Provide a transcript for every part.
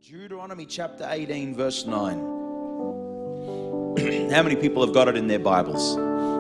Deuteronomy chapter 18, verse 9. How many people have got it in their Bibles?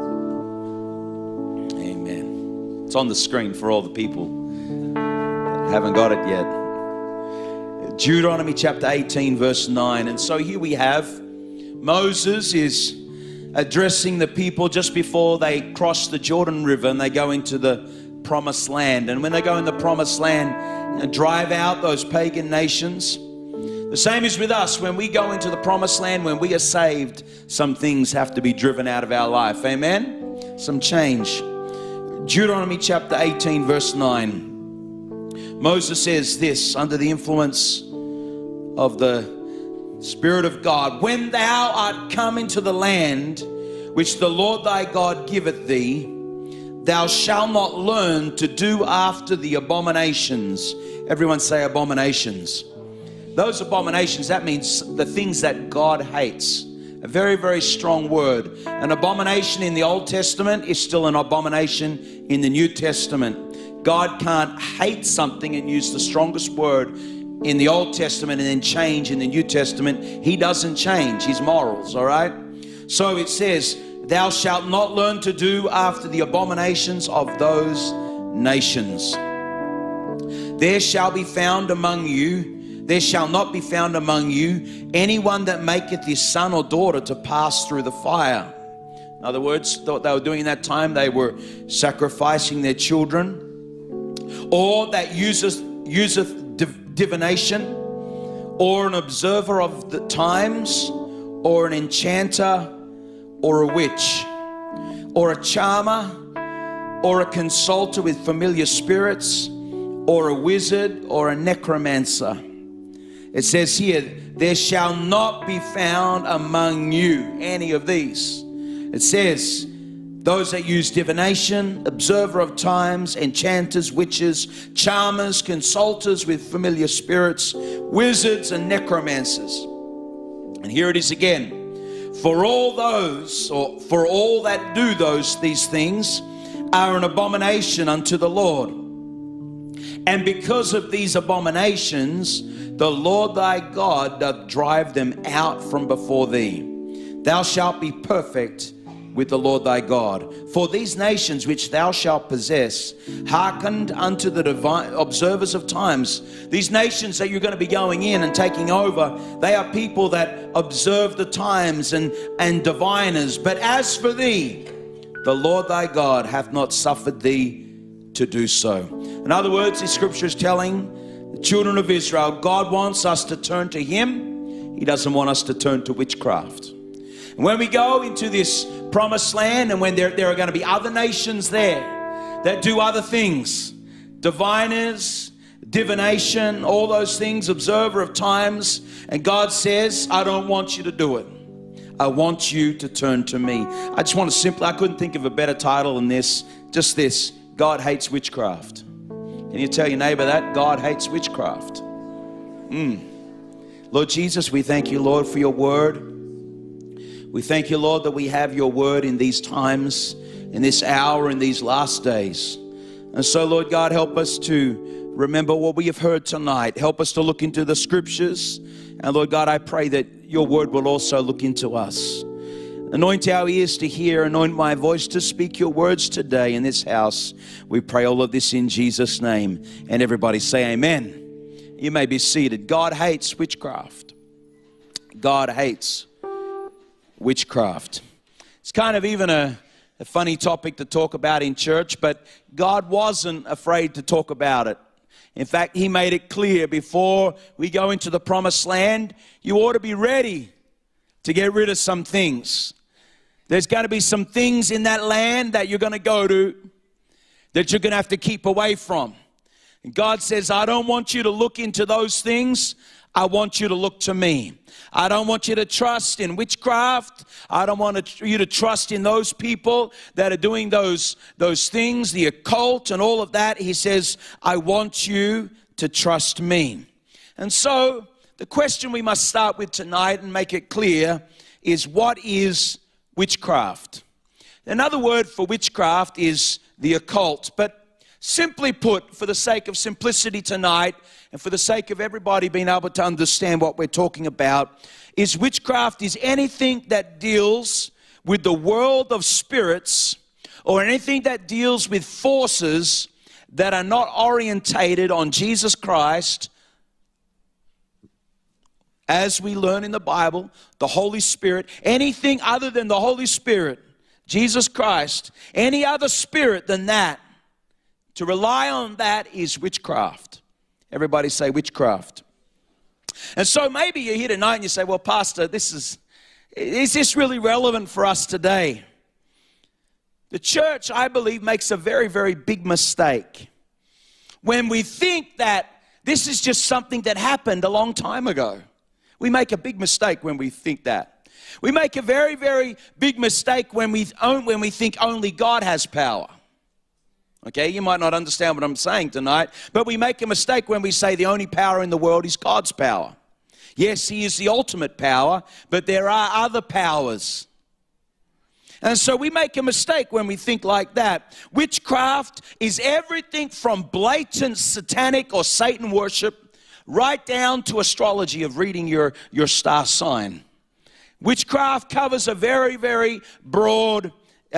Amen. It's on the screen for all the people that haven't got it yet. Deuteronomy chapter 18, verse 9. And so here we have Moses is addressing the people just before they cross the Jordan River and they go into the promised land. And when they go in the promised land and drive out those pagan nations, the same is with us. When we go into the promised land, when we are saved, some things have to be driven out of our life. Amen? Some change. Deuteronomy chapter 18, verse 9. Moses says this under the influence of the Spirit of God. When thou art come into the land which the Lord thy God giveth thee, thou shalt not learn to do after the abominations. Everyone say abominations. Those abominations, that means the things that God hates. A very, very strong word. An abomination in the Old Testament is still an abomination in the New Testament. God can't hate something and use the strongest word in the Old Testament and then change in the New Testament. He doesn't change his morals, all right? So it says, thou shalt not learn to do after the abominations of those nations. There shall not be found among you anyone that maketh his son or daughter to pass through the fire. In other words, what they were doing in that time, they were sacrificing their children, or that useth divination, or an observer of the times, or an enchanter, or a witch, or a charmer, or a consulter with familiar spirits, or a wizard, or a necromancer. It says here, there shall not be found among you any of these. It says, those that use divination, observer of times, enchanters, witches, charmers, consulters with familiar spirits, wizards and necromancers. And here it is again. For all those, or for all that do these things, are an abomination unto the Lord. And because of these abominations, the Lord thy God doth drive them out from before thee. Thou shalt be perfect with the Lord thy God. For these nations which thou shalt possess hearkened unto the divine observers of times. These nations that you're going to be going in and taking over, they are people that observe the times and diviners. But as for thee, the Lord thy God hath not suffered thee to do so. In other words, the scripture is telling the children of Israel, God wants us to turn to him. He doesn't want us to turn to witchcraft. And when we go into this promised land, and when there are going to be other nations there that do other things, diviners, divination, all those things, observer of times, and God says, I don't want you to do it. I want you to turn to me. I just want to I couldn't think of a better title than this, just this, God hates witchcraft. Can you tell your neighbor that? God hates witchcraft. Lord Jesus, we thank you, Lord, for your word. We thank you, Lord, that we have your word in these times, in this hour, in these last days. And so, Lord God, help us to remember what we have heard tonight. Help us to look into the scriptures. And Lord God, I pray that your word will also look into us. Anoint our ears to hear, anoint my voice to speak your words today in this house. We pray all of this in Jesus' name. And everybody say amen. You may be seated. God hates witchcraft. God hates witchcraft. It's kind of even a funny topic to talk about in church, but God wasn't afraid to talk about it. In fact, he made it clear before we go into the promised land, you ought to be ready to get rid of some things. There's going to be some things in that land that you're going to go to that you're going to have to keep away from. And God says, I don't want you to look into those things. I want you to look to me. I don't want you to trust in witchcraft. I don't want you to trust in those people that are doing those things, the occult and all of that. He says, I want you to trust me. And so the question we must start with tonight and make it clear is, what is witchcraft? Another word for witchcraft is the occult. But Simply put, for the sake of simplicity tonight, and for the sake of everybody being able to understand what we're talking about, is witchcraft is anything that deals with the world of spirits, or anything that deals with forces that are not orientated on Jesus Christ, as we learn in the Bible, the Holy Spirit. Anything other than the Holy Spirit, Jesus Christ, any other spirit than that, to rely on that is witchcraft. Everybody say witchcraft. And so maybe you're here tonight and you say, well, Pastor, is this really relevant for us today? The church, I believe, makes a very, very big mistake when we think that this is just something that happened a long time ago. We make a big mistake when we think that. We make a very, very big mistake when we think only God has power. Okay, you might not understand what I'm saying tonight, but we make a mistake when we say the only power in the world is God's power. Yes, He is the ultimate power, but there are other powers. And so we make a mistake when we think like that. Witchcraft is everything from blatant satanic or Satan worship right down to astrology of reading your star sign. Witchcraft covers a very, very broad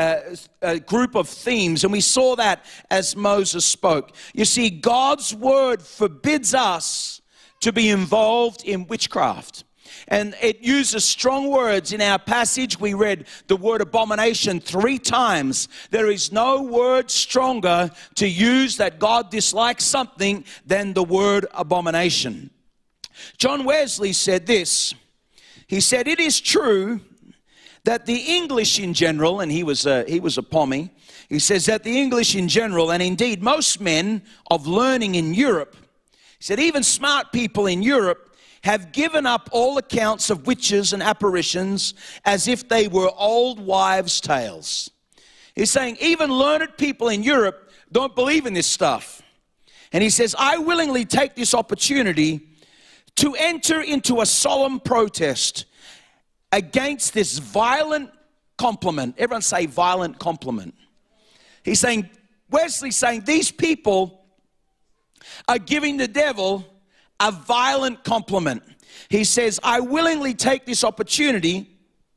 group of themes, and we saw that as Moses spoke. You see, God's word forbids us to be involved in witchcraft. And it uses strong words. In our passage, we read the word abomination 3 times. There is no word stronger to use that God dislikes something than the word abomination. John Wesley said this. He said, it is true that the English in general, and he was a Pommy, he says that the English in general, and indeed most men of learning in Europe, he said even smart people in Europe, have given up all accounts of witches and apparitions as if they were old wives' tales. He's saying even learned people in Europe don't believe in this stuff. And he says, I willingly take this opportunity to enter into a solemn protest against this violent compliment. Everyone say violent compliment. He's saying, Wesley's saying these people are giving the devil a violent compliment. He says, I willingly take this opportunity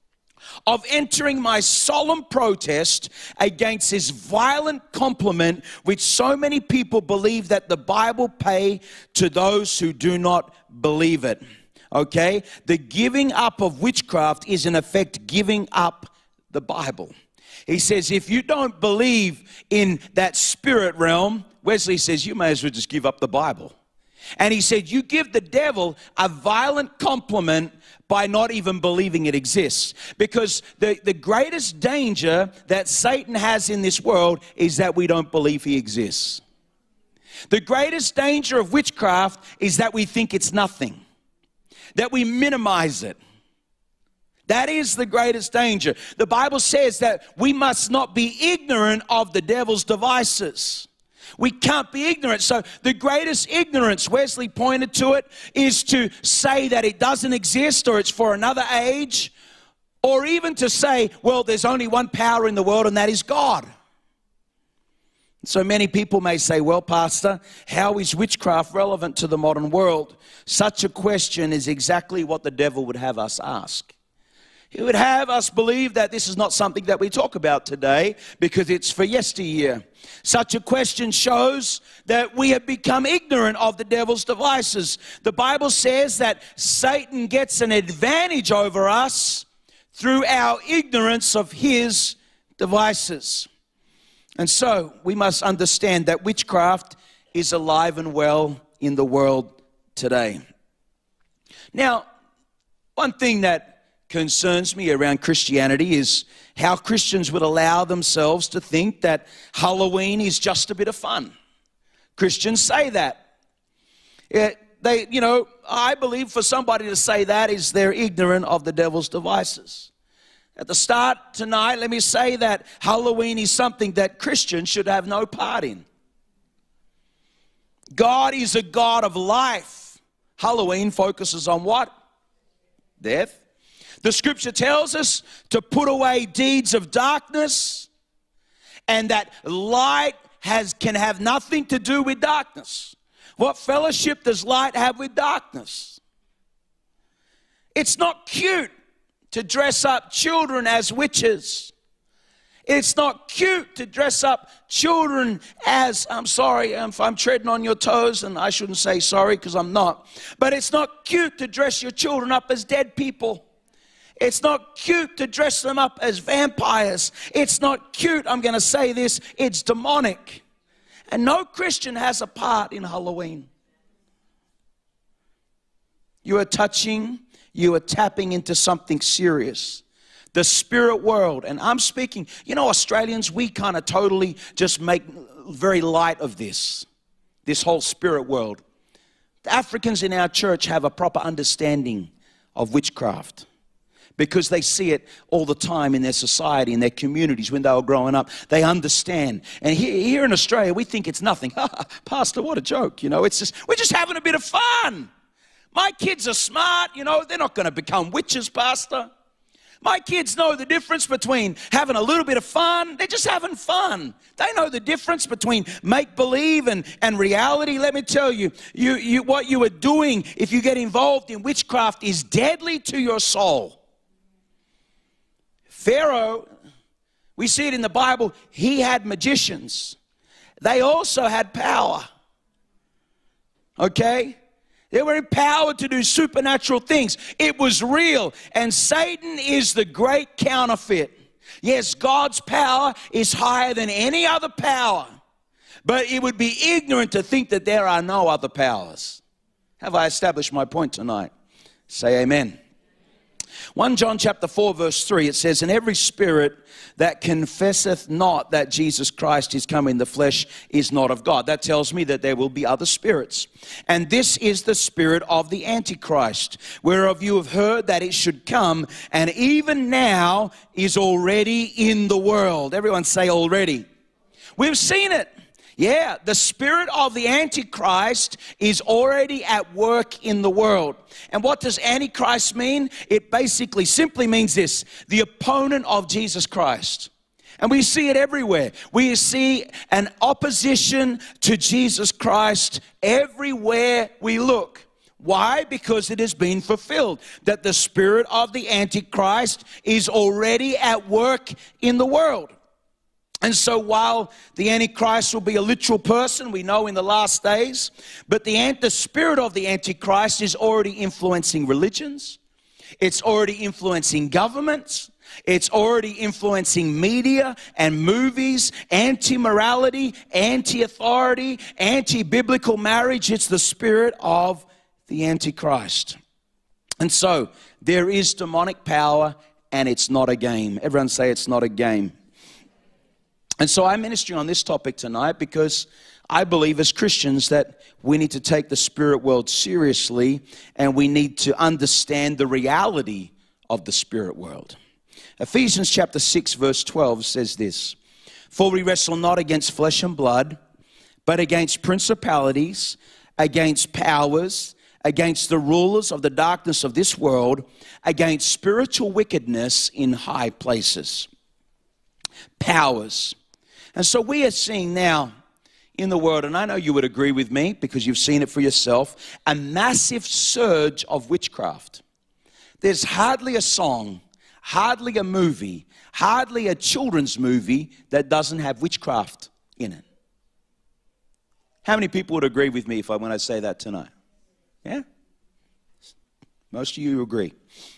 of entering my solemn protest against this violent compliment which so many people believe that the Bible pay to those who do not believe it. Okay? The giving up of witchcraft is in effect giving up the Bible. He says if you don't believe in that spirit realm, Wesley says you may as well just give up the Bible. And he said, you give the devil a violent compliment by not even believing it exists. Because the greatest danger that Satan has in this world is that we don't believe he exists. The greatest danger of witchcraft is that we think it's nothing, that we minimize it. That is the greatest danger. The Bible says that we must not be ignorant of the devil's devices. We can't be ignorant. So the greatest ignorance, Wesley pointed to it, is to say that it doesn't exist or it's for another age, or even to say, well, there's only one power in the world and that is God. So many people may say, well, Pastor, how is witchcraft relevant to the modern world? Such a question is exactly what the devil would have us ask. He would have us believe that this is not something that we talk about today because it's for yesteryear. Such a question shows that we have become ignorant of the devil's devices. The Bible says that Satan gets an advantage over us through our ignorance of his devices. And so we must understand that witchcraft is alive and well in the world today. Now, one thing that concerns me around Christianity is how Christians would allow themselves to think that Halloween is just a bit of fun. Christians say that. I believe for somebody to say that is they're ignorant of the devil's devices. At the start tonight, let me say that Halloween is something that Christians should have no part in. God is a God of life. Halloween focuses on what? Death. The scripture tells us to put away deeds of darkness and that light can have nothing to do with darkness. What fellowship does light have with darkness? It's not cute to dress up children as witches. It's not cute to dress up children as, I'm sorry if I'm treading on your toes, and I shouldn't say sorry because I'm not. But it's not cute to dress your children up as dead people. It's not cute to dress them up as vampires. It's not cute, I'm going to say this, it's demonic. And no Christian has a part in Halloween. You are tapping into something serious. The spirit world, and I'm speaking, Australians, we kind of totally just make very light of this whole spirit world. The Africans in our church have a proper understanding of witchcraft because they see it all the time in their society, in their communities when they were growing up. They understand. And here in Australia, we think it's nothing. Pastor, what a joke, we're just having a bit of fun. My kids are smart, they're not going to become witches, Pastor. My kids know the difference between having a little bit of fun. They're just having fun. They know the difference between make-believe and reality. Let me tell you, what you are doing if you get involved in witchcraft is deadly to your soul. Pharaoh, we see it in the Bible, he had magicians. They also had power. Okay? They were empowered to do supernatural things. It was real. And Satan is the great counterfeit. Yes, God's power is higher than any other power. But it would be ignorant to think that there are no other powers. Have I established my point tonight? Say amen. 1 John chapter 4 verse 3, it says, "And every spirit that confesseth not that Jesus Christ is come in the flesh is not of God." That tells me that there will be other spirits. "And this is the spirit of the Antichrist, whereof you have heard that it should come, and even now is already in the world." Everyone say already. We've seen it. Yeah, the spirit of the Antichrist is already at work in the world. And what does Antichrist mean? It basically simply means this: the opponent of Jesus Christ. And we see it everywhere. We see an opposition to Jesus Christ everywhere we look. Why? Because it has been fulfilled, that the spirit of the Antichrist is already at work in the world. And so while the Antichrist will be a literal person, we know in the last days, but the spirit of the Antichrist is already influencing religions. It's already influencing governments. It's already influencing media and movies, anti-morality, anti-authority, anti-biblical marriage. It's the spirit of the Antichrist. And so there is demonic power, and it's not a game. Everyone say it's not a game. And so I'm ministering on this topic tonight because I believe as Christians that we need to take the spirit world seriously, and we need to understand the reality of the spirit world. Ephesians chapter 6 verse 12 says this: "For we wrestle not against flesh and blood, but against principalities, against powers, against the rulers of the darkness of this world, against spiritual wickedness in high places." Powers. And so we are seeing now in the world, and I know you would agree with me because you've seen it for yourself, a massive surge of witchcraft. There's hardly a song, hardly a movie, hardly a children's movie that doesn't have witchcraft in it. How many people would agree with me when I say that tonight? Yeah? Most of you agree.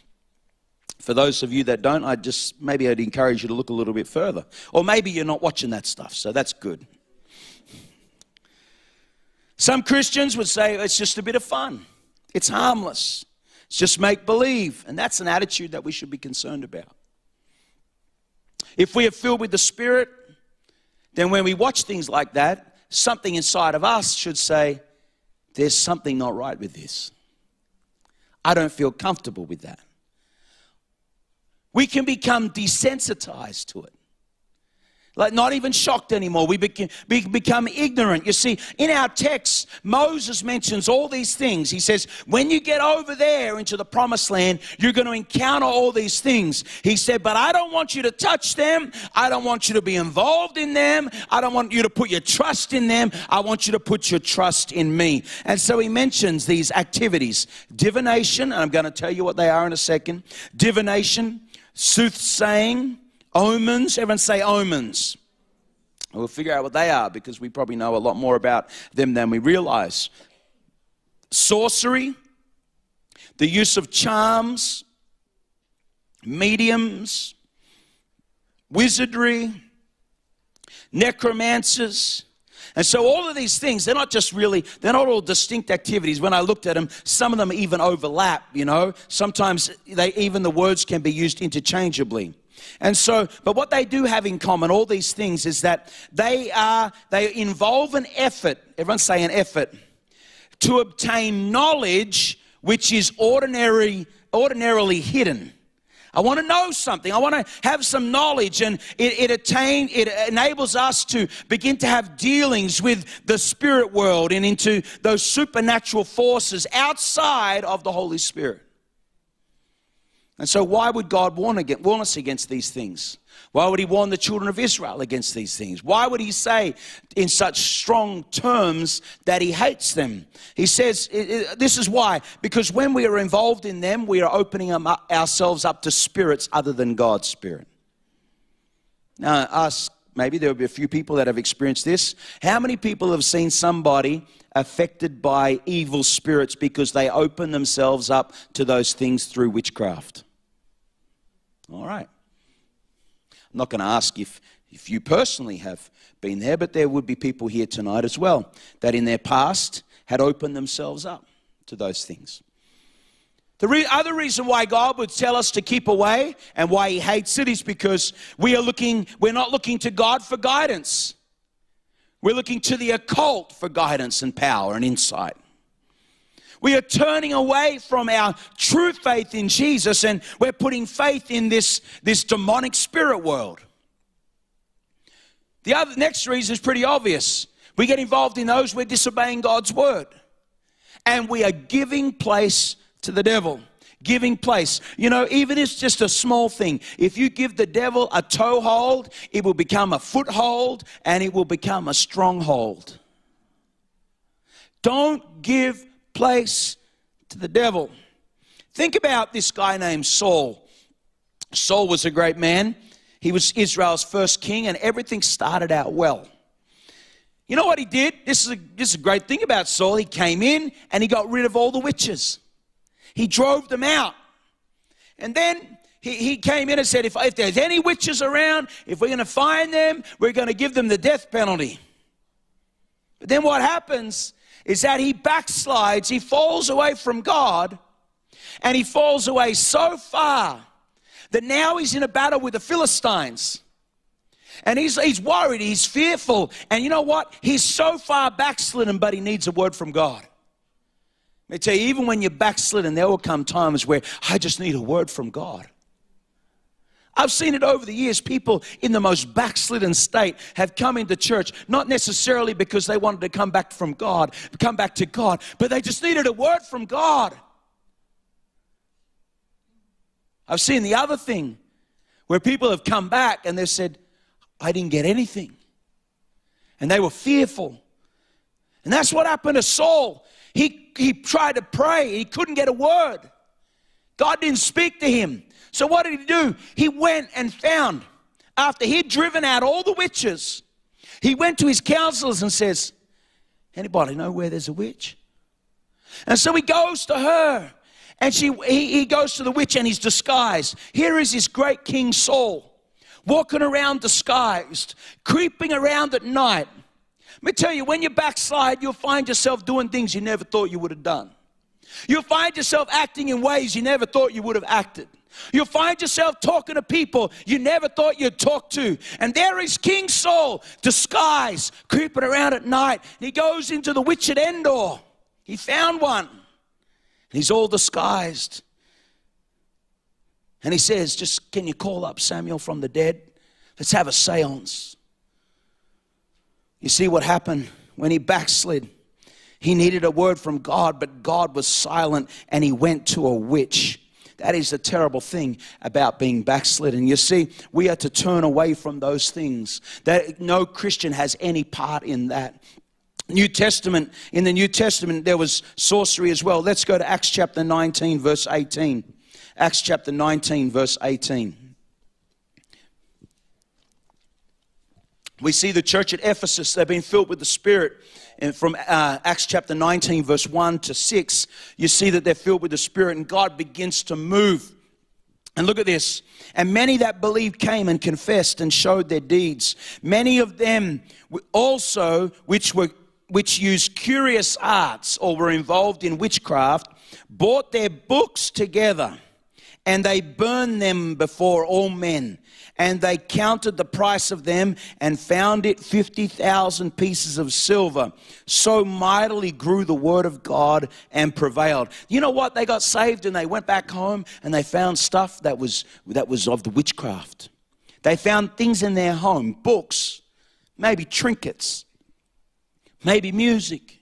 For those of you that don't, I'd encourage you to look a little bit further. Or maybe you're not watching that stuff, so that's good. Some Christians would say it's just a bit of fun. It's harmless. It's just make-believe. And that's an attitude that we should be concerned about. If we are filled with the Spirit, then when we watch things like that, something inside of us should say, there's something not right with this. I don't feel comfortable with that. We can become desensitized to it. Like not even shocked anymore. We become ignorant. You see, in our text, Moses mentions all these things. He says, when you get over there into the promised land, you're going to encounter all these things. He said, but I don't want you to touch them. I don't want you to be involved in them. I don't want you to put your trust in them. I want you to put your trust in me. And so he mentions these activities. Divination, and I'm going to tell you what they are in a second. Divination, soothsaying, omens. Everyone say omens. We'll figure out what they are because we probably know a lot more about them than we realize. Sorcery, the use of charms, mediums, wizardry, necromancers. And so all of these things, they're not all distinct activities. When I looked at them, some of them even overlap, you know. Sometimes even the words can be used interchangeably. And so, but what they do have in common, all these things, is that they involve an effort, everyone say an effort, to obtain knowledge which is ordinarily hidden. I want to know something. I want to have some knowledge, and it enables us to begin to have dealings with the spirit world and into those supernatural forces outside of the Holy Spirit. And so why would God warn us against these things? Why would he warn the children of Israel against these things? Why would he say in such strong terms that he hates them? He says, this is why. Because when we are involved in them, we are opening ourselves up to spirits other than God's Spirit. Now, maybe there will be a few people that have experienced this. How many people have seen somebody affected by evil spirits because they open themselves up to those things through witchcraft? All right. I'm not going to ask if you personally have been there, but there would be people here tonight as well that in their past had opened themselves up to those things. The other reason why God would tell us to keep away and why he hates it is because we're not looking to God for guidance. We're looking to the occult for guidance and power and insight. We are turning away from our true faith in Jesus, and we're putting faith in this demonic spirit world. The next reason is pretty obvious. We get involved in those, we're disobeying God's word. And we are giving place to the devil. Giving place. You know, even if it's just a small thing, if you give the devil a toehold, it will become a foothold and it will become a stronghold. Don't give place to the devil. Think about this guy named Saul. Saul was a great man. He was Israel's first king, and everything started out well. You know what he did? This is a great thing about Saul. He came in and he got rid of all the witches. He drove them out. And then he came in and said, if there's any witches around, if we're going to find them, we're going to give them the death penalty. But then what happens is that he backslides, he falls away from God, and he falls away so far that now he's in a battle with the Philistines. And he's worried, he's fearful, and you know what? He's so far backslidden, but he needs a word from God. Let me tell you, even when you're backslidden, there will come times where I just need a word from God. I've seen it over the years. People in the most backslidden state have come into church, not necessarily because they wanted to come back to God, but they just needed a word from God. I've seen the other thing where people have come back and they've said, I didn't get anything. And they were fearful. And that's what happened to Saul. He tried to pray. He couldn't get a word. God didn't speak to him. So what did he do? He went and found, after he'd driven out all the witches, he went to his counselors and says, anybody know where there's a witch? And so he goes to her, and he goes to the witch and he's disguised. Here is this great King Saul, walking around disguised, creeping around at night. Let me tell you, when you backslide, you'll find yourself doing things you never thought you would have done. You'll find yourself acting in ways you never thought you would have acted. You'll find yourself talking to people you never thought you'd talk to. And there is King Saul, disguised, creeping around at night. And he goes into the witch at Endor. He found one. And he's all disguised. And he says, can you call up Samuel from the dead? Let's have a seance. You see what happened when he backslid? He needed a word from God, but God was silent and he went to a witch. That is the terrible thing about being backslidden. You see, we are to turn away from those things. That no Christian has any part in that. In the New Testament, there was sorcery as well. Let's go to Acts chapter 19, verse 18. Acts chapter 19, verse 18. We see the church at Ephesus, they've been filled with the Spirit. And from Acts chapter 19, verse 1 to 6, you see that they're filled with the Spirit and God begins to move. And look at this. And many that believed came and confessed and showed their deeds. Many of them also which used curious arts or were involved in witchcraft, brought their books together and they burned them before all men. And they counted the price of them and found it 50,000 pieces of silver. So mightily grew the word of God and prevailed. You know what? They got saved and they went back home and they found stuff that was of the witchcraft. They found things in their home, books, maybe trinkets, maybe music,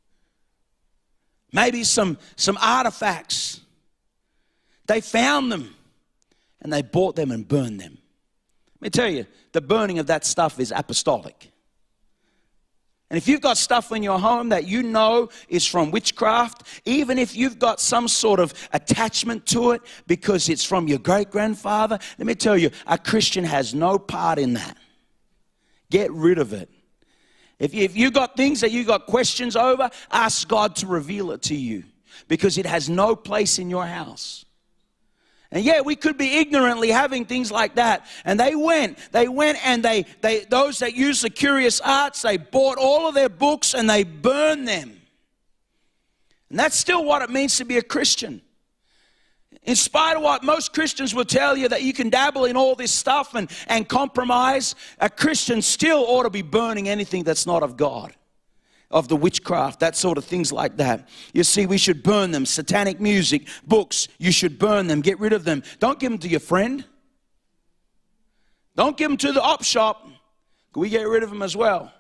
maybe some artifacts. They found them and they bought them and burned them. Let me tell you, the burning of that stuff is apostolic. And if you've got stuff in your home that you know is from witchcraft, even if you've got some sort of attachment to it because it's from your great-grandfather, let me tell you, a Christian has no part in that. Get rid of it. If you've got things that you've got questions over, ask God to reveal it to you because it has no place in your house. And yeah, we could be ignorantly having things like that. And they went and they those that used the curious arts, they bought all of their books and they burned them. And that's still what it means to be a Christian. In spite of what most Christians will tell you, that you can dabble in all this stuff and compromise, a Christian still ought to be burning anything that's not of God, of the witchcraft, that sort of things like that. You see, we should burn them. Satanic music, books, you should burn them. Get rid of them. Don't give them to your friend. Don't give them to the op shop. We get rid of them as well.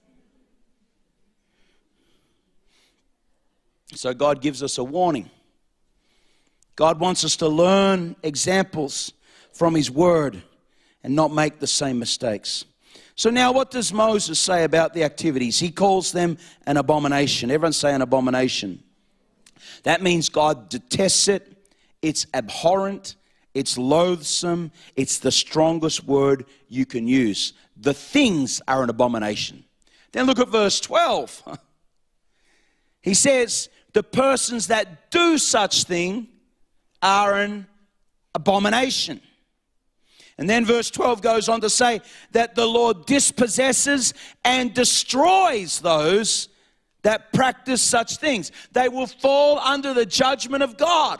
So God gives us a warning. God wants us to learn examples from His Word and not make the same mistakes. So now what does Moses say about the activities? He calls them an abomination. Everyone say an abomination. That means God detests it. It's abhorrent. It's loathsome. It's the strongest word you can use. The things are an abomination. Then look at verse 12. He says, the persons that do such thing are an abomination. And then verse 12 goes on to say that the Lord dispossesses and destroys those that practice such things. They will fall under the judgment of God.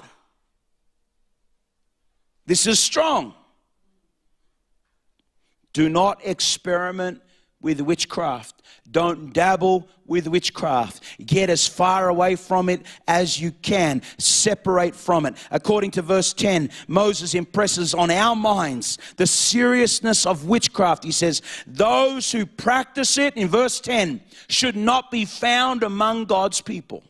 This is strong. Do not experiment with witchcraft. Don't dabble with witchcraft. Get as far away from it as you can. Separate from it. According to verse 10, Moses impresses on our minds the seriousness of witchcraft. He says, those who practice it, in verse 10, should not be found among God's people.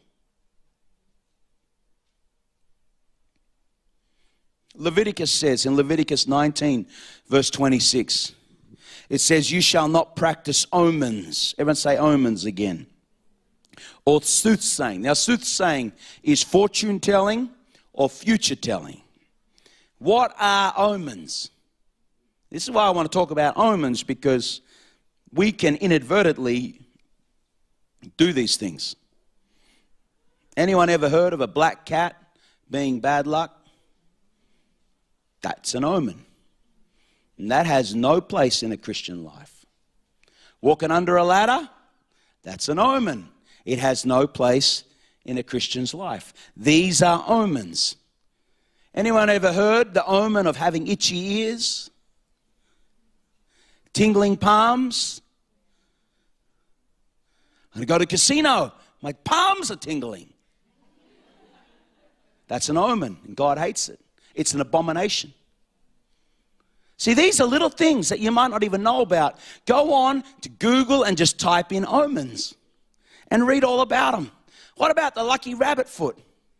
Leviticus says in Leviticus 19, verse 26, it says, you shall not practice omens. Everyone say omens again. Or soothsaying. Now, soothsaying is fortune telling or future telling. What are omens? This is why I want to talk about omens, because we can inadvertently do these things. Anyone ever heard of a black cat being bad luck? That's an omen. And that has no place in a Christian life. Walking under a ladder, that's an omen. It has no place in a Christian's life. These are omens. Anyone ever heard the omen of having itchy ears? Tingling palms? I go to a casino, my palms are tingling. That's an omen, and God hates it. It's an abomination. See, these are little things that you might not even know about. Go on to Google and just type in omens and read all about them. What about the lucky rabbit foot?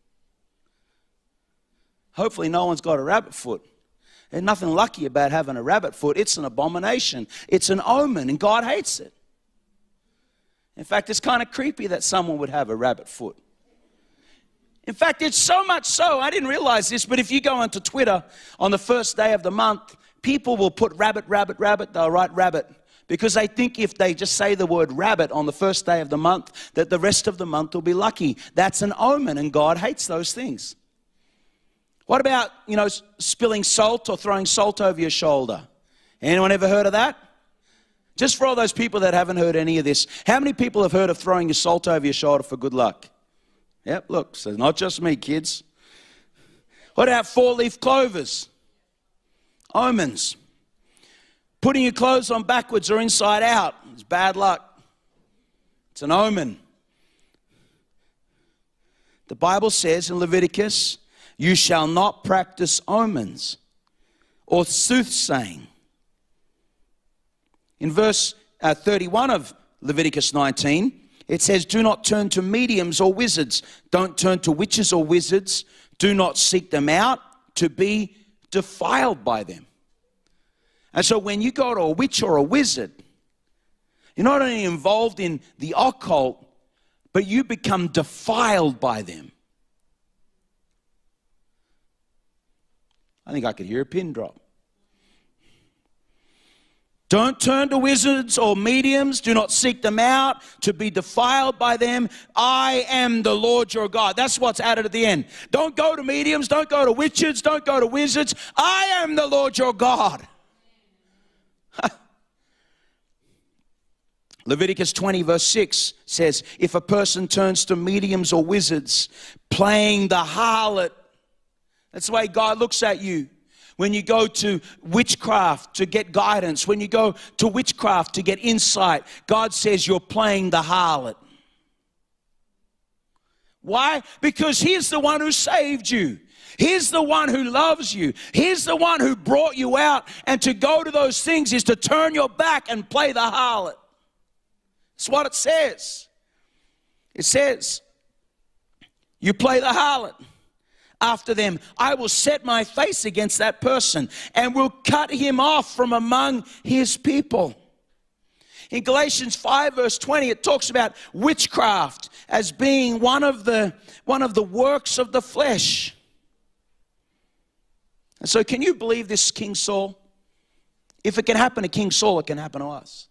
Hopefully no one's got a rabbit foot. There's nothing lucky about having a rabbit foot. It's an abomination. It's an omen, and God hates it. In fact, it's kind of creepy that someone would have a rabbit foot. In fact, it's so much so, I didn't realize this, but if you go onto Twitter on the first day of the month, people will put rabbit, rabbit, rabbit, they'll write rabbit. Because they think if they just say the word rabbit on the first day of the month, that the rest of the month will be lucky. That's an omen, and God hates those things. What about, spilling salt or throwing salt over your shoulder? Anyone ever heard of that? Just for all those people that haven't heard any of this, how many people have heard of throwing your salt over your shoulder for good luck? Yep, look, so not just me, kids. What about four-leaf clovers? Omens. Putting your clothes on backwards or inside out is bad luck. It's an omen. The Bible says in Leviticus, you shall not practice omens or soothsaying. In verse 31 of Leviticus 19, it says, do not turn to mediums or wizards. Don't turn to witches or wizards. Do not seek them out to be defiled by them. And so when you go to a witch or a wizard, you're not only involved in the occult, but you become defiled by them. I think I could hear a pin drop. Don't turn to wizards or mediums. Do not seek them out to be defiled by them. I am the Lord your God. That's what's added at the end. Don't go to mediums. Don't go to witches. Don't go to wizards. I am the Lord your God. Leviticus 20 verse 6 says, if a person turns to mediums or wizards, playing the harlot, that's the way God looks at you. When you go to witchcraft to get guidance, when you go to witchcraft to get insight, God says you're playing the harlot. Why? Because He's the one who saved you. He's the one who loves you. He's the one who brought you out. And to go to those things is to turn your back and play the harlot. That's what it says. It says, you play the harlot after them. I will set my face against that person and will cut him off from among his people. In Galatians 5 verse 20, it talks about witchcraft as being one of the works of the flesh. And so can you believe this, King Saul? If it can happen to King Saul, it can happen to us.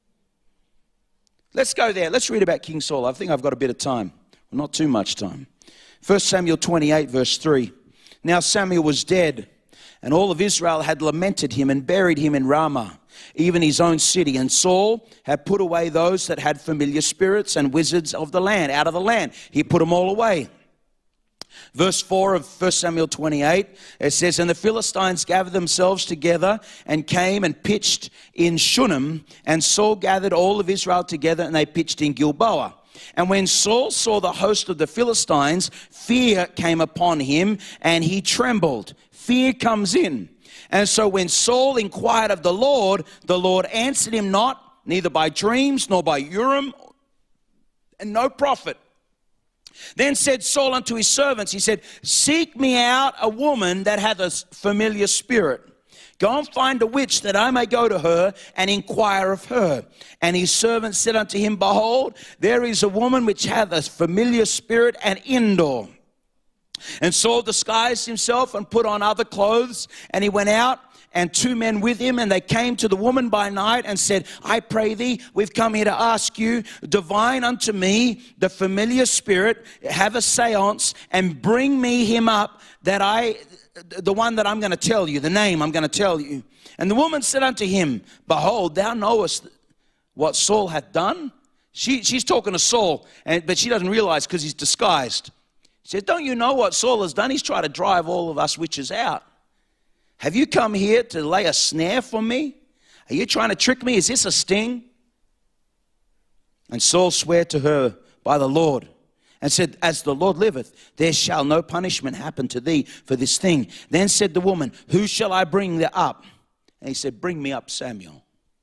Let's go there. Let's read about King Saul. I think I've got a bit of time. Well, not too much time. 1 Samuel 28 verse 3. Now Samuel was dead, and all of Israel had lamented him and buried him in Ramah, even his own city. And Saul had put away those that had familiar spirits and wizards of the land, out of the land. He put them all away. Verse 4 of 1 Samuel 28, it says, and the Philistines gathered themselves together and came and pitched in Shunem, and Saul gathered all of Israel together, and they pitched in Gilboa. And when Saul saw the host of the Philistines, fear came upon him, and he trembled. Fear comes in. And so when Saul inquired of the Lord answered him not, neither by dreams nor by Urim, and no prophet. Then said Saul unto his servants, he said, seek me out a woman that hath a familiar spirit. Go and find a witch, that I may go to her and inquire of her. And his servants said unto him, behold, there is a woman which hath a familiar spirit and indoor. And Saul disguised himself and put on other clothes, and he went out, and two men with him, and they came to the woman by night and said, I pray thee, we've come here to ask you, divine unto me the familiar spirit, have a seance, and bring me him up, that the one that I'm going to tell you, the name I'm going to tell you. And the woman said unto him, behold, thou knowest what Saul hath done? She's talking to Saul, but she doesn't realize because he's disguised. She said, don't you know what Saul has done? He's tried to drive all of us witches out. Have you come here to lay a snare for me? Are you trying to trick me? Is this a sting? And Saul sware to her by the Lord, and said, as the Lord liveth, there shall no punishment happen to thee for this thing. Then said the woman, who shall I bring thee up? And he said, bring me up Samuel.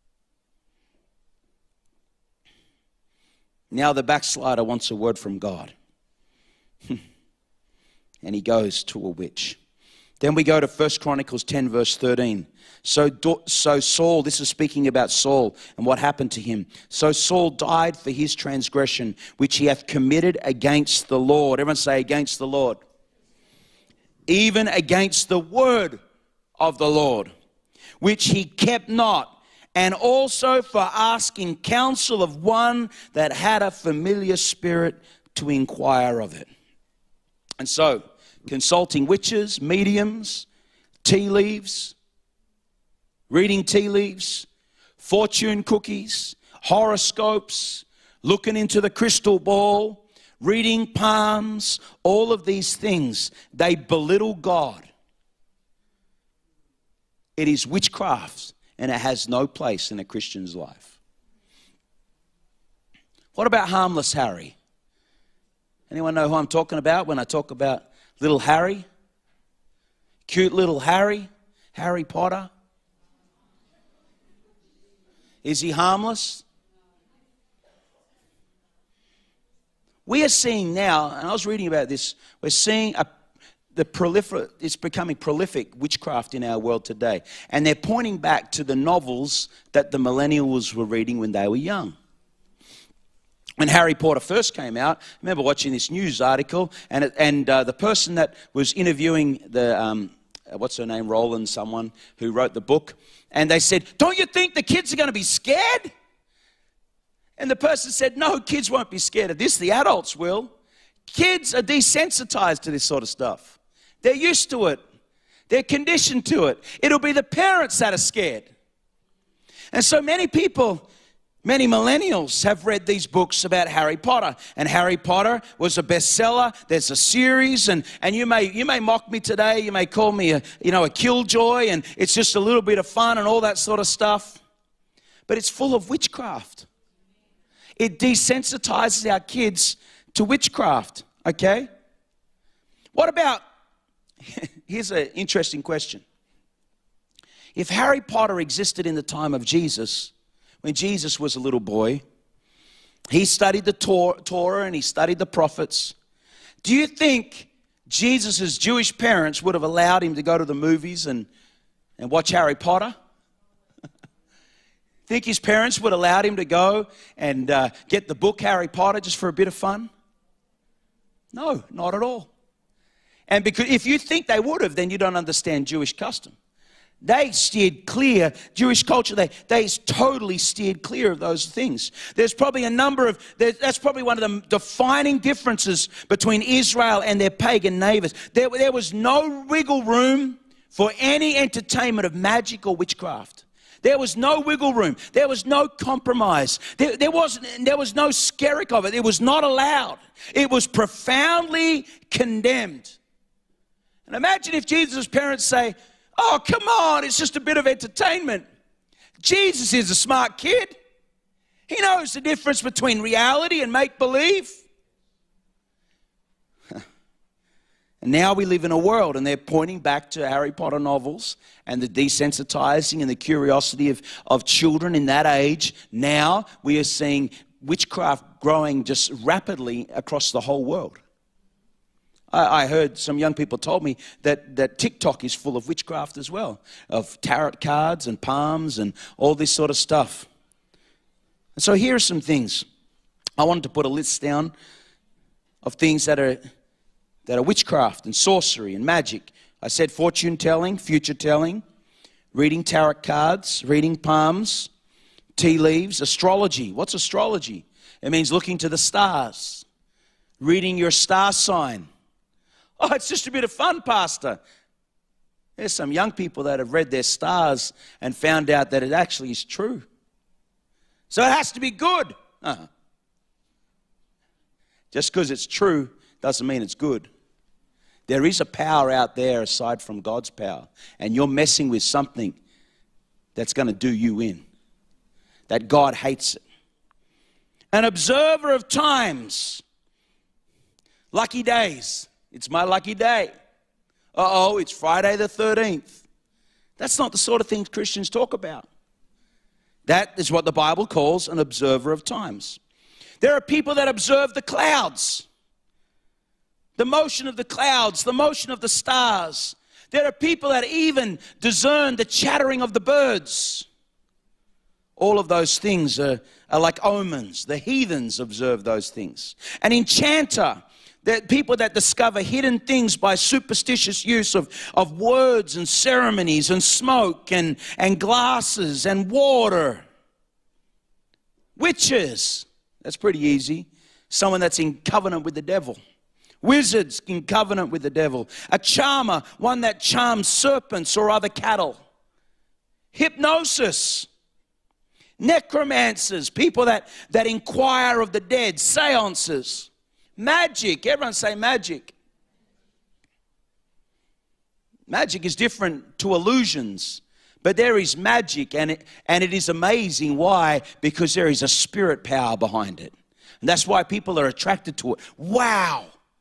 Now the backslider wants a word from God. And he goes to a witch. Then we go to 1 Chronicles 10 verse 13. So Saul, this is speaking about Saul and what happened to him. So Saul died for his transgression, which he hath committed against the Lord. Everyone say, against the Lord. Even against the word of the Lord, which he kept not. And also for asking counsel of one that had a familiar spirit to inquire of it. And so, consulting witches, mediums, tea leaves, reading tea leaves, fortune cookies, horoscopes, looking into the crystal ball, reading palms, all of these things, they belittle God. It is witchcraft, and it has no place in a Christian's life. What about harmless Harry? Anyone know who I'm talking about when I talk about little Harry? Cute little Harry? Harry Potter? Is he harmless? We are seeing now, and I was reading about this, we're seeing it's becoming prolific witchcraft in our world today. And they're pointing back to the novels that the millennials were reading when they were young. When Harry Potter first came out, I remember watching this news article, and the person that was interviewing the, what's her name, Rowling, someone who wrote the book, and they said, don't you think the kids are going to be scared? And the person said, no, kids won't be scared of this, the adults will. Kids are desensitized to this sort of stuff. They're used to it. They're conditioned to it. It'll be the parents that are scared. And so many people, many millennials have read these books about Harry Potter. And Harry Potter was a bestseller. There's a series. And you may mock me today. You may call me a killjoy. And it's just a little bit of fun and all that sort of stuff. But it's full of witchcraft. It desensitizes our kids to witchcraft. Okay? What about... Here's an interesting question. If Harry Potter existed in the time of Jesus, when Jesus was a little boy, he studied the Torah and he studied the prophets, do you think Jesus' Jewish parents would have allowed him to go to the movies and watch Harry Potter? Think his parents would have allowed him to go and get the book Harry Potter just for a bit of fun? No, not at all. And because if you think they would have, then you don't understand Jewish custom. They steered clear, Jewish culture, they totally steered clear of those things. There's probably that's probably one of the defining differences between Israel and their pagan neighbors. There was no wiggle room for any entertainment of magic or witchcraft. There was no wiggle room. There was no compromise. There was no skerrick of it. It was not allowed. It was profoundly condemned. And imagine if Jesus' parents say, oh, come on, it's just a bit of entertainment. Jesus is a smart kid. He knows the difference between reality and make-believe. And now we live in a world, and they're pointing back to Harry Potter novels and the desensitizing and the curiosity of children in that age. Now we are seeing witchcraft growing just rapidly across the whole world. I heard some young people told me that TikTok is full of witchcraft as well, of tarot cards and palms and all this sort of stuff. And so here are some things. I wanted to put a list down of things that are witchcraft and sorcery and magic. I said fortune telling, future telling, reading tarot cards, reading palms, tea leaves, astrology. What's astrology? It means looking to the stars, reading your star sign. Oh, it's just a bit of fun, Pastor. There's some young people that have read their stars and found out that it actually is true. So it has to be good. Just because it's true doesn't mean it's good. There is a power out there aside from God's power. And you're messing with something that's going to do you in. That God hates it. An observer of times. Lucky days. It's my lucky day. Uh-oh, it's Friday the 13th. That's not the sort of things Christians talk about. That is what the Bible calls an observer of times. There are people that observe the clouds, the motion of the clouds, the motion of the stars. There are people that even discern the chattering of the birds. All of those things are like omens. The heathens observe those things. An enchanter, that people that discover hidden things by superstitious use of words and ceremonies and smoke and glasses and water. Witches, that's pretty easy. Someone that's in covenant with the devil. Wizards in covenant with the devil. A charmer, one that charms serpents or other cattle. Hypnosis. Necromancers, people that inquire of the dead. Seances. Magic. Everyone say magic. Magic is different to illusions. But there is magic, and it is amazing. Why? Because there is a spirit power behind it. And that's why people are attracted to it. Wow.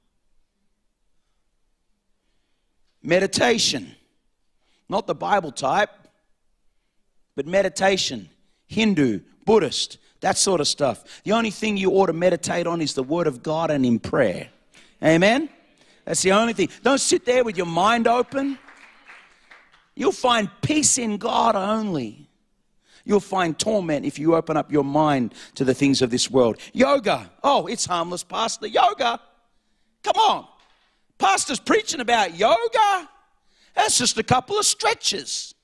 Meditation. Not the Bible type, but meditation. Hindu, Buddhist, that sort of stuff. The only thing you ought to meditate on is the Word of God and in prayer. Amen? That's the only thing. Don't sit there with your mind open. You'll find peace in God only. You'll find torment if you open up your mind to the things of this world. Yoga. Oh, it's harmless, Pastor. Yoga. Come on. Pastor's preaching about yoga. That's just a couple of stretches.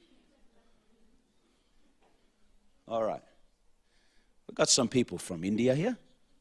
All right. We've got some people from India here.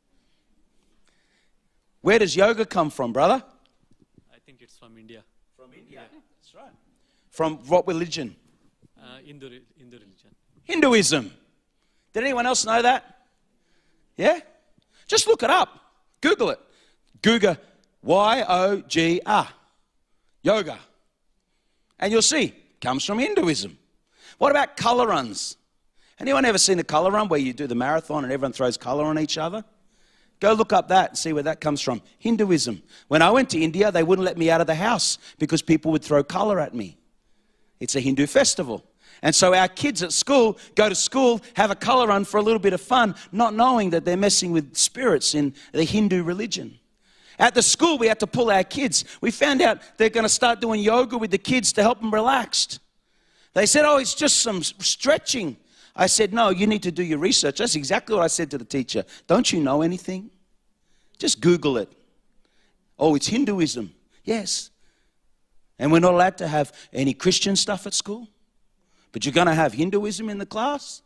Where does yoga come from, brother? I think it's from India. From India. Yeah. That's right. From what religion? Hindu religion. Hinduism. Did anyone else know that? Yeah? Just look it up. Google it. Google Y-O-G-A. Yoga. And you'll see. It comes from Hinduism. What about color runs? Anyone ever seen a color run where you do the marathon and everyone throws color on each other? Go look up that and see where that comes from. Hinduism. When I went to India, they wouldn't let me out of the house because people would throw color at me. It's a Hindu festival. And so our kids at school go to school, have a color run for a little bit of fun, not knowing that they're messing with spirits in the Hindu religion. At the school, we had to pull our kids. We found out they're going to start doing yoga with the kids to help them relax. They said, oh, it's just some stretching. I said, no, you need to do your research. That's exactly what I said to the teacher. Don't you know anything? Just Google it. Oh, it's Hinduism. Yes. And we're not allowed to have any Christian stuff at school? But you're going to have Hinduism in the class?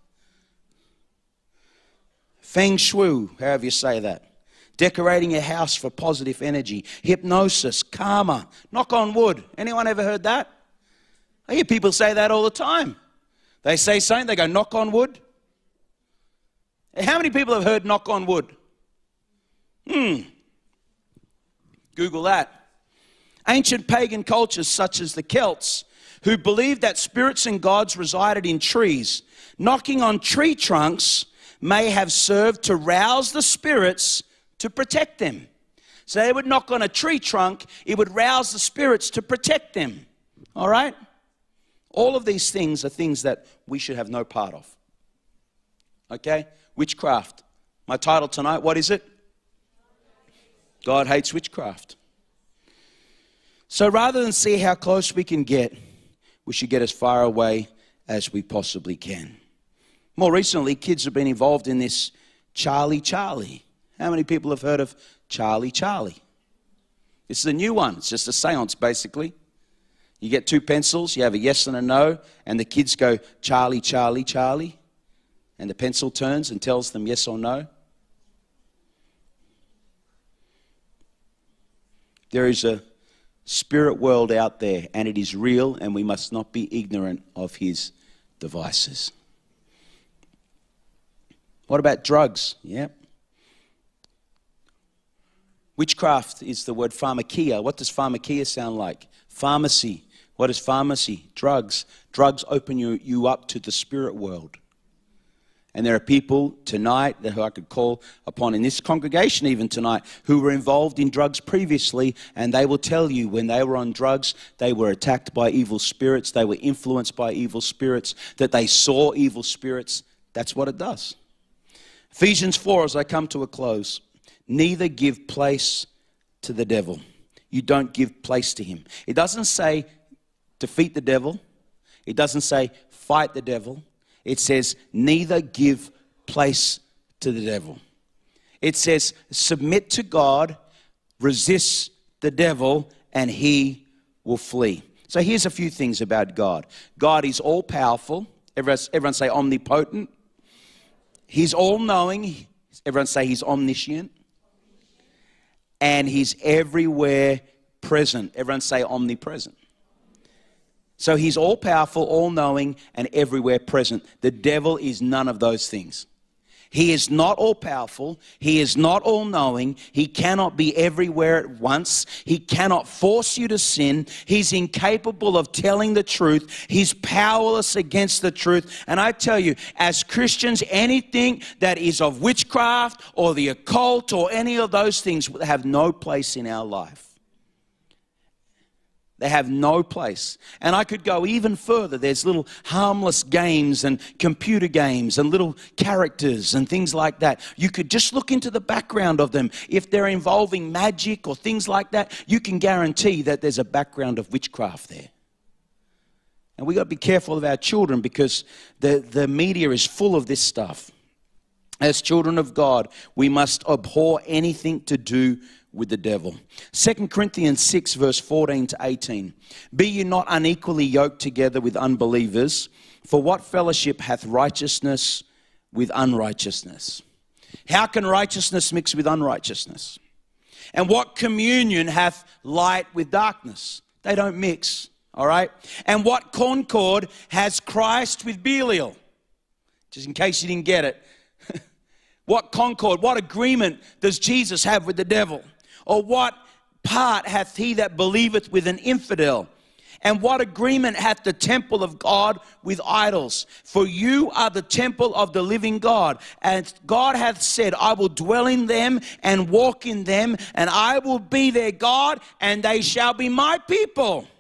Feng Shui, however you say that. Decorating your house for positive energy. Hypnosis, karma, knock on wood. Anyone ever heard that? I hear people say that all the time. They say something, they go, knock on wood. How many people have heard knock on wood? Google that. Ancient pagan cultures such as the Celts, who believed that spirits and gods resided in trees, knocking on tree trunks may have served to rouse the spirits to protect them. So they would knock on a tree trunk, it would rouse the spirits to protect them. All right? All of these things are things that we should have no part of. Okay? Witchcraft. My title tonight, what is it? God hates witchcraft. So rather than see how close we can get, we should get as far away as we possibly can. More recently, kids have been involved in this Charlie Charlie. How many people have heard of Charlie Charlie? This is a new one. It's just a seance, basically. You get two pencils, you have a yes and a no, and the kids go, Charlie, Charlie, Charlie. And the pencil turns and tells them yes or no. There is a spirit world out there, and it is real, and we must not be ignorant of his devices. What about drugs? Yep. Witchcraft is the word pharmakia. What does pharmakia sound like? Pharmacy. What is pharmacy? Drugs. Drugs open you up to the spirit world. And there are people tonight who I could call upon in this congregation even tonight who were involved in drugs previously, and they will tell you when they were on drugs, they were attacked by evil spirits, they were influenced by evil spirits, that they saw evil spirits. That's what it does. Ephesians 4, as I come to a close, neither give place to the devil. You don't give place to him. It doesn't say defeat the devil. It doesn't say fight the devil. It says neither give place to the devil. It says submit to God, resist the devil, and he will flee. So here's a few things about God. God is all-powerful. Everyone say omnipotent. He's all-knowing. Everyone say he's omniscient. And he's everywhere present. Everyone say omnipresent. So he's all-powerful, all-knowing, and everywhere present. The devil is none of those things. He is not all-powerful. He is not all-knowing. He cannot be everywhere at once. He cannot force you to sin. He's incapable of telling the truth. He's powerless against the truth. And I tell you, as Christians, anything that is of witchcraft or the occult or any of those things have no place in our life. They have no place. And I could go even further. There's little harmless games and computer games and little characters and things like that. You could just look into the background of them. If they're involving magic or things like that, you can guarantee that there's a background of witchcraft there. And we've got to be careful of our children because the media is full of this stuff. As children of God, we must abhor anything to do with the devil. 2 Corinthians 6 verse 14 to 18. Be ye not unequally yoked together with unbelievers, for what fellowship hath righteousness with unrighteousness? How can righteousness mix with unrighteousness? And what communion hath light with darkness? They don't mix, all right? And what concord has Christ with Belial? Just in case you didn't get it. What concord, what agreement does Jesus have with the devil? Or what part hath he that believeth with an infidel? And what agreement hath the temple of God with idols? For you are the temple of the living God. And God hath said, I will dwell in them and walk in them, and I will be their God, and they shall be my people.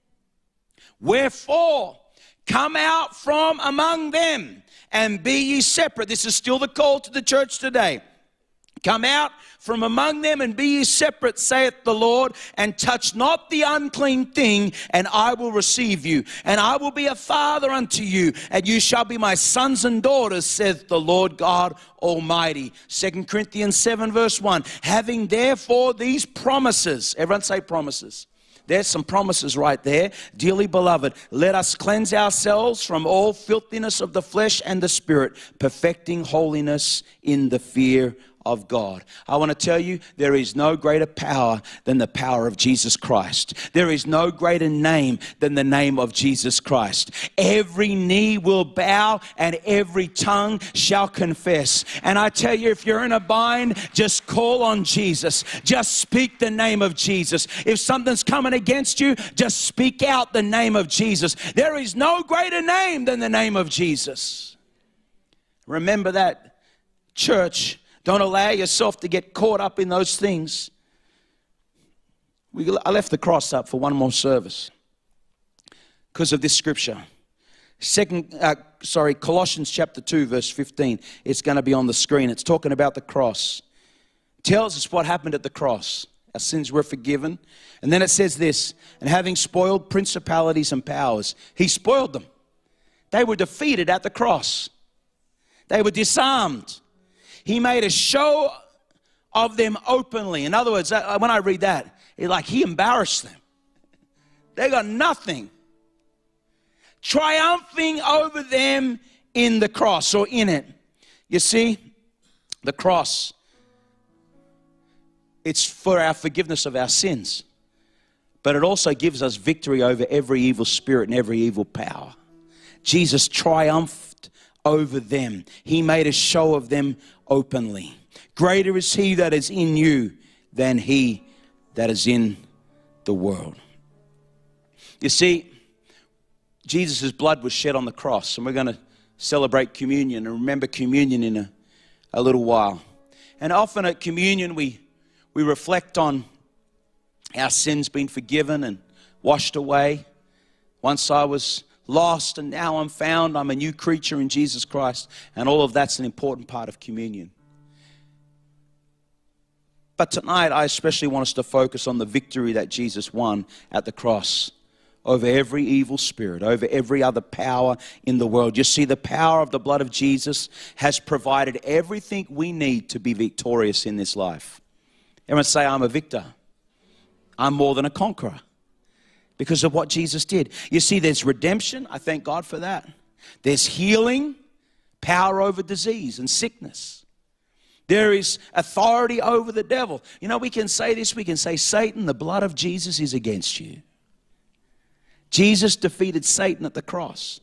Wherefore, come out from among them, and be ye separate. This is still the call to the church today. Come out from among them and be ye separate, saith the Lord, and touch not the unclean thing, and I will receive you. And I will be a father unto you, and you shall be my sons and daughters, saith the Lord God Almighty. 2 Corinthians 7 verse 1. Having therefore these promises, everyone say promises. There's some promises right there. Dearly beloved, let us cleanse ourselves from all filthiness of the flesh and the spirit, perfecting holiness in the fear of God. I want to tell you, there is no greater power than the power of Jesus Christ. There is no greater name than the name of Jesus Christ. Every knee will bow and every tongue shall confess. And I tell you, if you're in a bind, just call on Jesus. Just speak the name of Jesus. If something's coming against you, just speak out the name of Jesus. There is no greater name than the name of Jesus. Remember that, church. Don't allow yourself to get caught up in those things. I left the cross up for one more service because of this scripture. Colossians chapter 2 verse 15. It's going to be on the screen. It's talking about the cross. It tells us what happened at the cross. Our sins were forgiven. And then it says this, and having spoiled principalities and powers, he spoiled them. They were defeated at the cross. They were disarmed. He made a show of them openly. In other words, when I read that, it's like he embarrassed them. They got nothing. Triumphing over them in the cross or in it. You see, the cross, it's for our forgiveness of our sins. But it also gives us victory over every evil spirit and every evil power. Jesus triumphed over them. He made a show of them openly. Greater is he that is in you than he that is in the world. You see, Jesus' blood was shed on the cross, and we're going to celebrate communion and remember communion in a little while. And often at communion we reflect on our sins being forgiven and washed away. Once I was lost and now I'm found. I'm a new creature in Jesus Christ. And all of that's an important part of communion. But tonight I especially want us to focus on the victory that Jesus won at the cross over every evil spirit, over every other power in the world. You see, the power of the blood of Jesus has provided everything we need to be victorious in this life. Everyone say, I'm a victor. I'm more than a conqueror because of what Jesus did. You see, there's redemption. I thank God for that. There's healing, power over disease and sickness. There is authority over the devil. You know, we can say this. We can say, Satan, the blood of Jesus is against you. Jesus defeated Satan at the cross.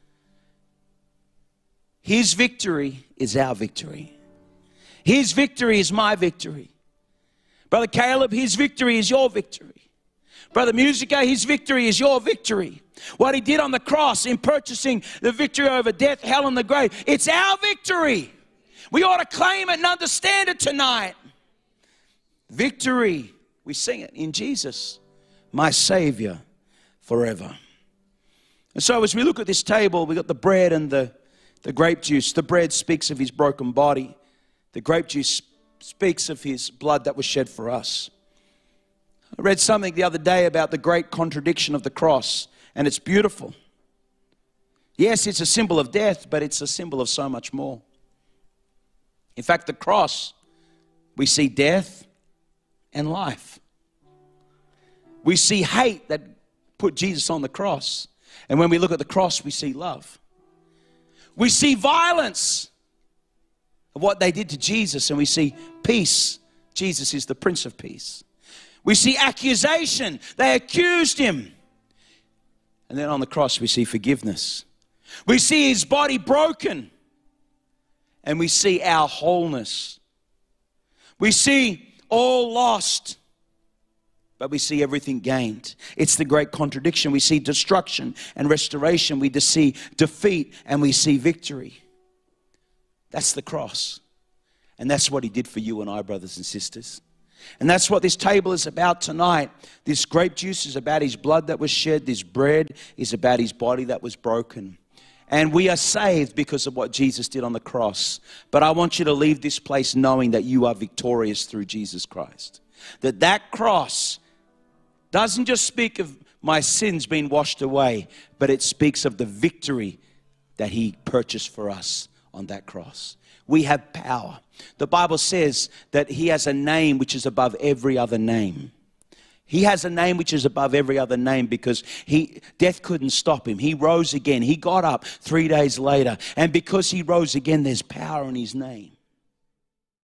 His victory is our victory. His victory is my victory. Brother Caleb, his victory is your victory. Brother Musica, his victory is your victory. What he did on the cross in purchasing the victory over death, hell, and the grave, it's our victory. We ought to claim it and understand it tonight. Victory, we sing it in Jesus, my Savior forever. And so as we look at this table, we got the bread and the grape juice. The bread speaks of his broken body. The grape juice speaks of his blood that was shed for us. I read something the other day about the great contradiction of the cross, and it's beautiful. Yes, it's a symbol of death, but it's a symbol of so much more. In fact, the cross, we see death and life. We see hate that put Jesus on the cross. And when we look at the cross, we see love. We see violence of what they did to Jesus, and we see peace. Jesus is the Prince of Peace. We see accusation. They accused him. And then on the cross, we see forgiveness. We see his body broken. And we see our wholeness. We see all lost, but we see everything gained. It's the great contradiction. We see destruction and restoration. We see defeat and we see victory. That's the cross. And that's what he did for you and I, brothers and sisters. And that's what this table is about tonight. This grape juice is about his blood that was shed. This bread is about his body that was broken. And we are saved because of what Jesus did on the cross. But I want you to leave this place knowing that you are victorious through Jesus Christ. That cross doesn't just speak of my sins being washed away, but it speaks of the victory that he purchased for us on that cross. We have power. The Bible says that he has a name which is above every other name. He has a name which is above every other name because death couldn't stop him. He rose again. He got up 3 days later. And because he rose again, there's power in his name.